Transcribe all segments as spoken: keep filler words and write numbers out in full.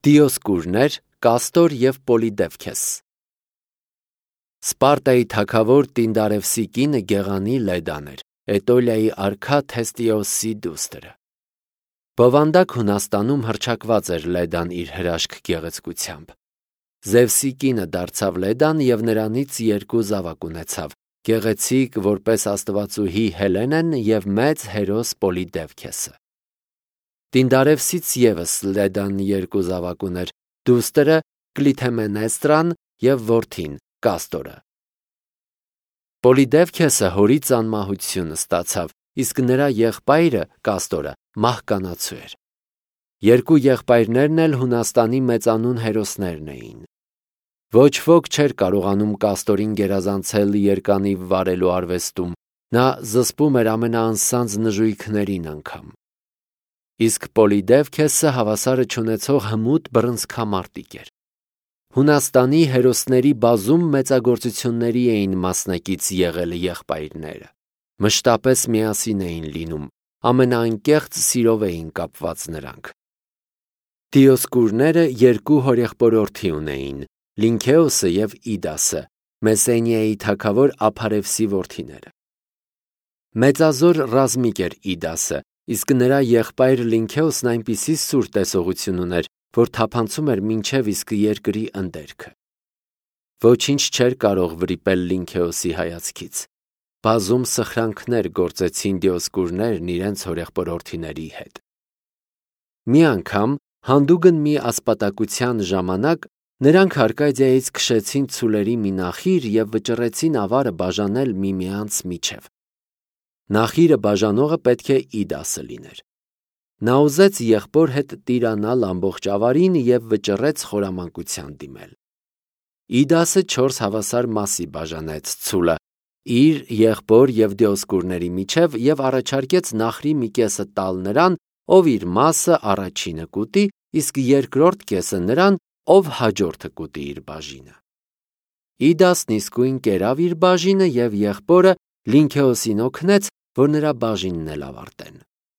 Դիոսկուրներ, Կաստոր և Պոլիդևքես։ Սպարտայի թագավոր Տինդարևսի կինը Գեղանի Լեդան էր, Էտոլիայի արքա Թեստիոսի դուստրը։ Բովանդակ Հունաստանում հռչակված էր Լեդան իր հրաշք գեղեցկությամբ։ Զևսի կինը դարձավ Լեդան և նրանից երկու զավակ ունեցավ, գեղեցիկ որպես աստվածուհի Հելենեն և մեծ հերոս Պոլիդևքեսը։ Տինդարևսից ևս Լեդան երկու զավակ ուներ, դուստրը Կլիթեմենեստրան և որդին Կաստորը։ Պոլիդևքեսը հորից անմահություն ստացավ, իսկ նրա եղբայրը Կաստորը մահկանացու էր։ Երկու եղբայրներն էլ Հունաստանի մեծանուն հերոսներն էին։ Ոչ ոք չէր կարողանում Կաստորին գերազանցել երկանիվ վարելու արվեստում, նա զսպում էր ամենաանսանձ նժույգներին անգամ։ Իսկ Պոլիդևքեսը հավասարը չունեցող հմուտ բռնցքամարտիկ էր։ Հունաստանի հերոսների բազում մեծագործությունների էին մասնակից եղել եղբայրները։ Մշտապես միասին էին լինում, ամենաանկեղծ սիրով էին կապված նրանք։ Դիոսկուրները երկու հորեղբորորդի ունեին՝ Լինքեոսը և Իդասը, Մեսենիայի թագավոր Ափարևսի որդիները։ Մեծազոր ռազմիկ էր Իդասը, իսկ նրա եղբայր Լինքեոսն այնպիսի սուր տեսողություն ուներ, որ թափանցում էր մինչև իսկ երկրի ընդերքը։ Ոչինչ չէր կարող վրիպել Լինքեոսի հայացքից։ Բազում սխրանքներ գործեցին Դիոսկուրներն իրենց հորեղբորորդիների հետ։ Մի անգամ, հանդուգն մի ասպատակության ժամանակ, նրանք Արկադիայից քշեցին ցուլերի մի նախիր և վճռեցին ավարը բաժանել միմյանց միջև։ Նախիրը բաժանողը պետք է Իդասը լիներ։ Նա ուզեց եղբոր հետ տիրանալ ամբողջ ավարին և վճռեց խորամանկության դիմել։ Իդասը չորս հավասար մասի բաժանեց ցուլը իր, եղբոր և Դիոսկուրների միջև և առաջարկեց նախրի մի կեսը տալ նրան, ով իր մասը առաջինը կուտի, իսկ երկրորդ կեսը նրան, ով հաջորդը կուտի իր բաժինը։ Իդասն իսկույն կերավ իր բաժինը և եղբորը Լինքեոսին օգնեց, որ նրա բաժինն էլ ավարտեն։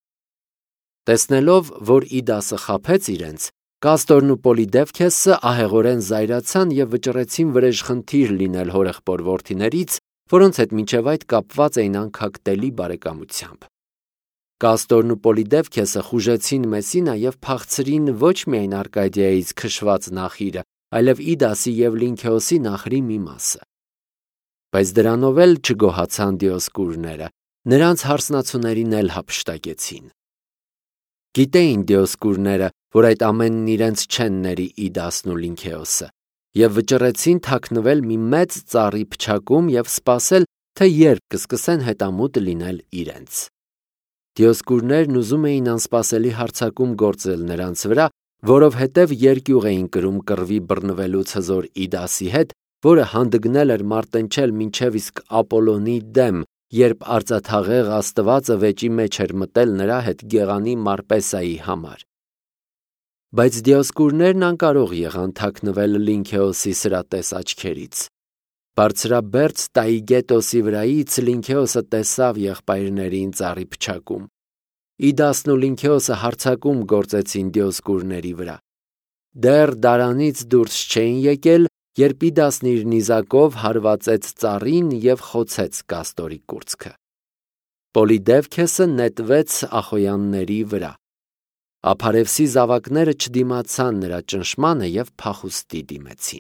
Տեսնելով, որ Իդասը խաբեց իրենց, Կաստորն ու Պոլիդևքեսը ահեղորեն զայրացան և վճռեցին վրեժխնդիր լինել հորեղբոր որդիներից, որոնց հետ մինչև այդ կապված էին անքակտելի բարեկամությամբ։ Կաստորն ու Պոլիդևքեսը խուժեցին Մեսինա և փախցրին ոչ միայն Արկադիայից քշված նախիրը, այլև Իդասի և Լինքեոսի նախրի մի մասը։ Բայց դրանով էլ չգոհացան Դիոսկուրները, նրանց հարսնացուներին էլ հափշտակեցին։ Գիտեին Դիոսկուրները, որ այդ ամենն իրենց չեն ների Իդասն ու Լինքեոսը, և վճռեցին թաքնվել մի մեծ ծառի փչակում և սպասել, թե երբ կսկսեն հետամուտ լինել իրենց։ Դիոսկուրներն ուզում էին անսպասելի հարձակում գործել նրանց վրա, որովհետև երկյուղ էին կրում կռվի բռնվելուց հզոր Իդասի հետ, որը հանդգնել էր մարտնչել մինչև իսկ Ապոլոնի դեմ, երբ արծաթաղեղ աստվածը վեճի մեջ էր մտել նրա հետ Գեղանի Մարպեսայի համար։ Բայց Դիոսկուրներն անկարող եղան թաքնվել Լինքեոսի սրատես աչքերից։ Բարձրաբերձ Տաիգետոսի վրայից Լինքեոսը տեսավ եղբայրներին ծառի փչակում։ Իդասն ու Լինքեոսը հարձակում գործեցին Դիոսկուրների վրա։ Դեռ դարանից դուրս չէին եկել, երբ Իդասն իր նիզակով հարվածեց ծառին և խոցեց Կաստորի կուրծքը։ Պոլիդևքեսը նետվեց Ախոյանների վրա։ Ափարևսի զավակները չդիմացան նրա ճնշմանը և փախուստի դիմեցին։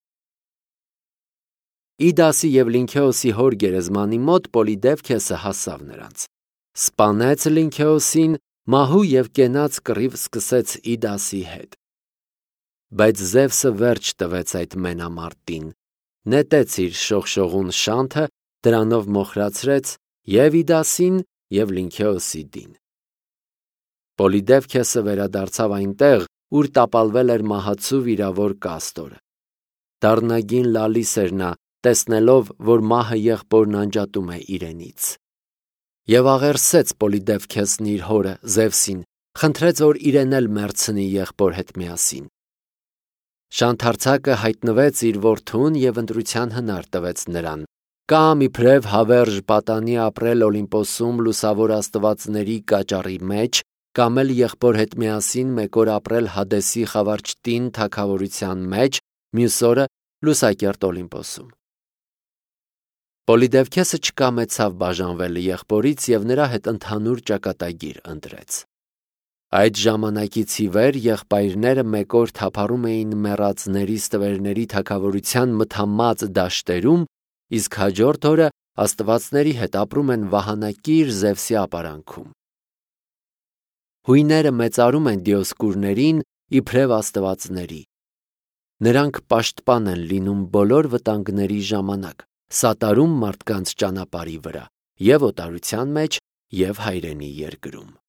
Իդասի և Լինքեոսի հոր գերեզմանի մոտ Պոլիդևքեսը հասավ նրանց։ Սպանեց Լինքեոսին, մահու և կենաց կռիվ սկսեց Իդասի հետ։ Բայց Զևսը վերջ տվեց այդ մենամարտին, նետեց իր շողշողուն շանթը, դրանով մոխրացրեց և Իդասին, և Լինքեոսի դին։ Պոլիդևքեսը վերադարձավ այնտեղ, ուր տապալվել էր մահացու վիրավոր Կաստորը։ Դառնագին լալիս էր նա, տեսնելով, որ մահը եղբորն անջատում է իրենից։ Եվ աղերսեց Պոլիդևքեսն իր հորը Զևսին, խնդրեց, որ իրեն էլ մեռցնի եղբոր հետ միասին։ Շանթարցակը հայտնվեց իր որդուն և ընտրության հնար տվեց նրան։ Կամ իբրև հավերժ պատանի ապրել Օլիմպոսում լուսավոր աստվածների կաճառի մեջ, կամ էլ եղբոր հետ միասին մեկ օր ապրել Հադեսի խավարճտին թագավորության մեջ, մյուս օրը լուսակերտ Օլիմպոսում։ Պոլիդևքեսը չկամեցավ բաժանվել եղբորից և նրա հետ ընդհանուր ճակատագիր ընտրեց։ Այդ ժամանակից ի վեր եղբայրները մեկ օր թափառում էին մեռածների ստվերների թագավորության մթամած դաշտերում, իսկ հաջորդ օրը աստվածների հետ ապրում են վահանակիր Զևսի ապարանքում։ Հույները մեծարում են Դիոսկուրներին իբրև աստվածների։ Նրանք պաշտպան են լինում բոլոր վտանգների ժամանակ, սատարում մարդկանց ճանապարհի վրա և օտարության մեջ, և հայրենի երկրում։